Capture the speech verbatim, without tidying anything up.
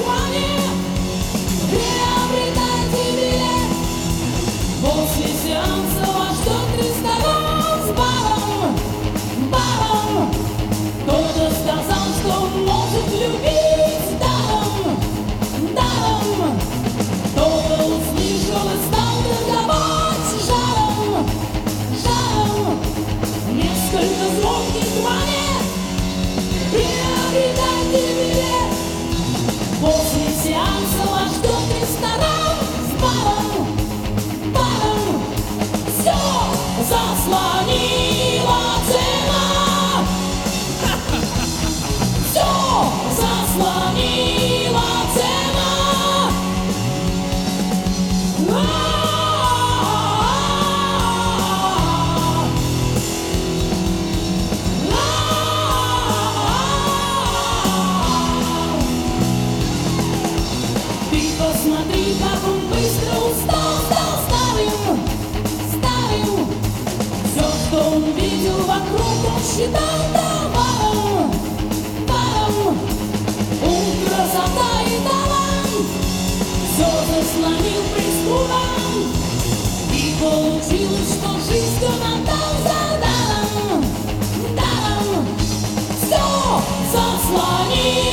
внимание, приобретайте билет. После сеанса вас ждет ресторан с баром, баром. Кто-то сказал, что может любить даром, даром. Кто-то услышал и стал торговать жаром, жаром. Несколько звонких монет, приобретайте билет. После сеанса вас ждет ресторан с баром, баром. Все заслонила цена, все заслонила цена. Посмотри, как он быстро устал, стал старым, старым. Все, что он видел вокруг, он считал товаром, товаром. Ум, красота и талант все заслонил преступом. И получилось, что жизнь он отдал за даром, даром. Все заслонил.